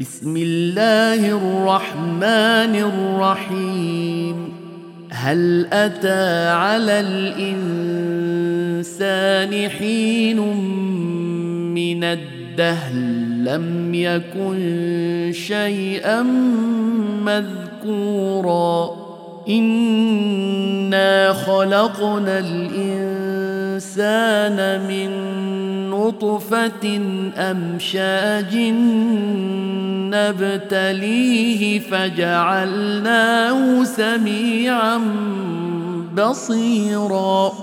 بسم الله الرحمن الرحيم. هل أتى على الإنسان حين من الدهر لم يكن شيئا مذكورا إنا خلقنا الإنسان من نطفة أمشاج نبتليه فجعلناه سميعا بصيرا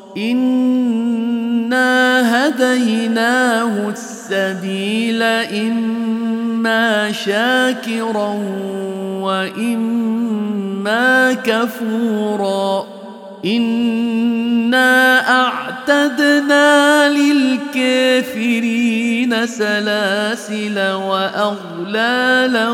إنا هديناه السبيل إما شاكرا وإما كفورا إنا أعتدنا للكافرين سلاسل وأغلالا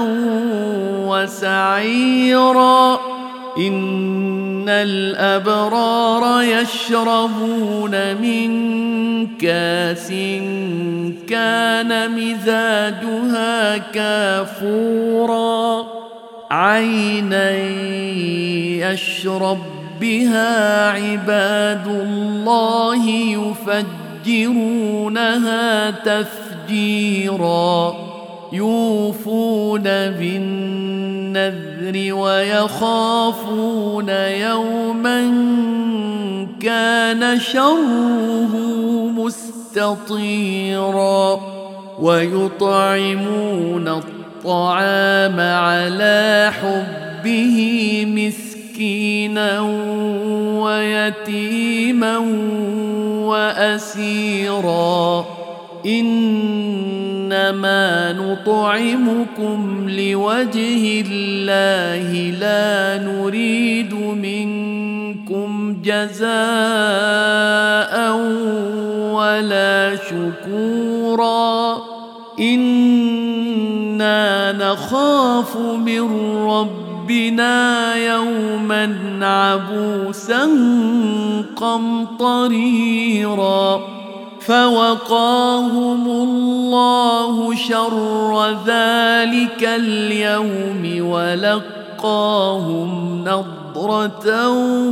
وسعيرا إن الأبرار يشربون من كاس كان مزاجها كافورا عينا يشرب بها عباد الله يفجرونها تفجيرا يوفون بالنذر ويخافون يوما كان شره مستطيرا ويطعمون الطعام على حبه مسكينا ويتيما وأسيرا إنما نطعمكم لوجه الله لا نريد منكم جزاء ولا شكورا إنا نخاف من ربنا يوما عبوسا قمطريرا فوقاهم الله شر ذلك اليوم ولقاهم نضرة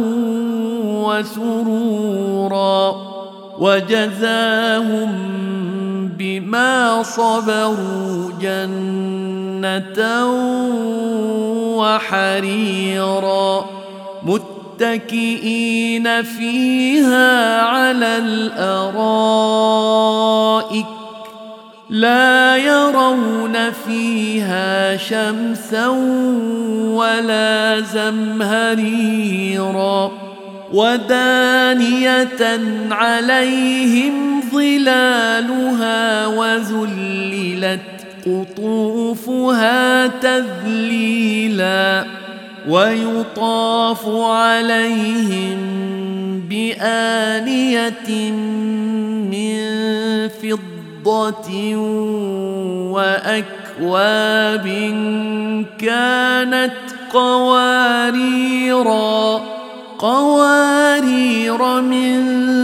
وسرورا وجزاهم بما صبروا جنة وحريرا متكئين فيها على الأرائك لا يرون فيها شمسا ولا زمهريرا ودانية عليهم ظلالها وذللت قطوفها تذليلا ويطاف عليهم بآنية من فضة وأكواب كانت قوارير من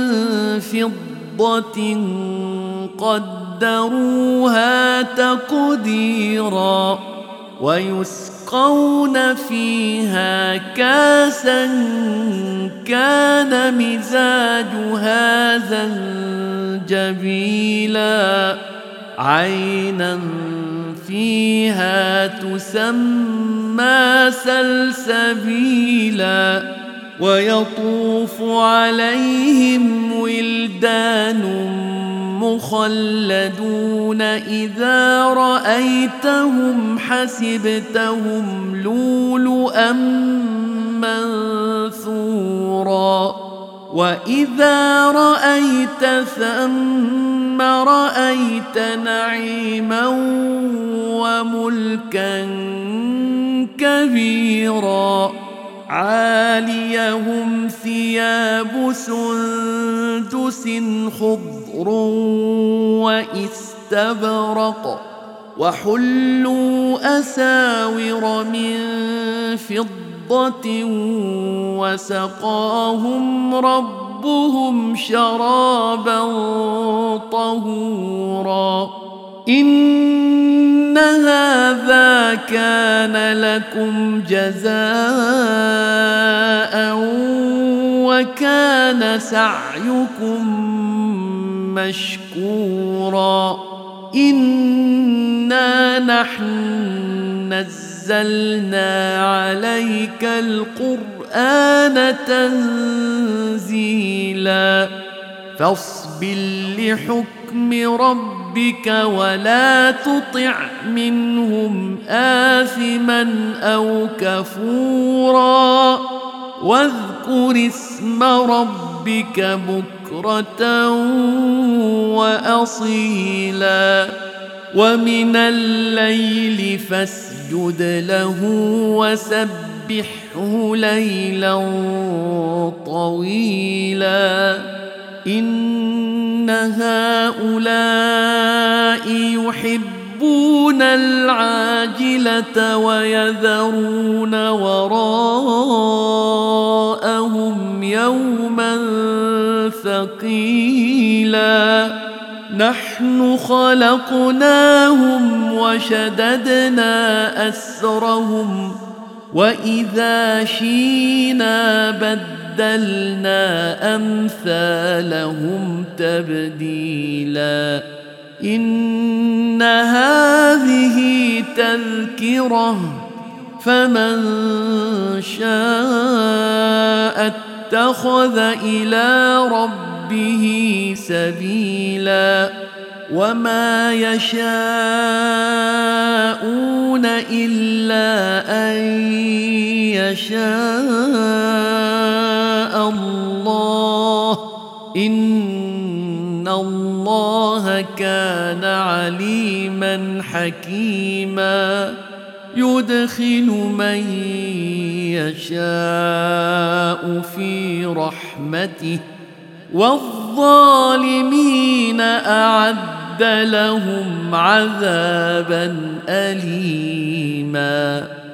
فضة قدروها تقديرا ويسقون فيها كاسا كان مزاجها زنجبيلا عينا فيها تسمى سلسبيلا ويطوف عليهم ولدان مخلدون إذا رأيتهم حسبتهم لؤلؤا منثورا وإذا رأيت ثم رأيت نعيما وملكا كبيرا عاليهم ثياب سندس خضر واستبرق وحلوا أساور من فضة وسقاهم ربهم شرابا طهورا إن هذا كان لكم جزاء وكان سعيكم مشكورا إنا نحن نزلنا عليك القرآن تنزيلا فاصبر لحكم ربك ولا تطع منهم آثما أو كفورا واذكر اسم ربك بكرة وأصيلا ومن الليل فاسجد له وسبحه ليلا طويلا إن هؤلاء يحبون العاجلة ويذرون وراءهم يوما ثقيلا نحن خلقناهم وشددنا أسرهم وإذا شينا بدلنا أمثالهم تبديلا إن هذه تذكرة فمن شاء اتخذ إلى ربه سبيلا وما يشاءون إلا أن يشاء الله إن الله كان عليما حكيما يدخل من يشاء في رحمته والظالمين أعد لهم عذابا أليما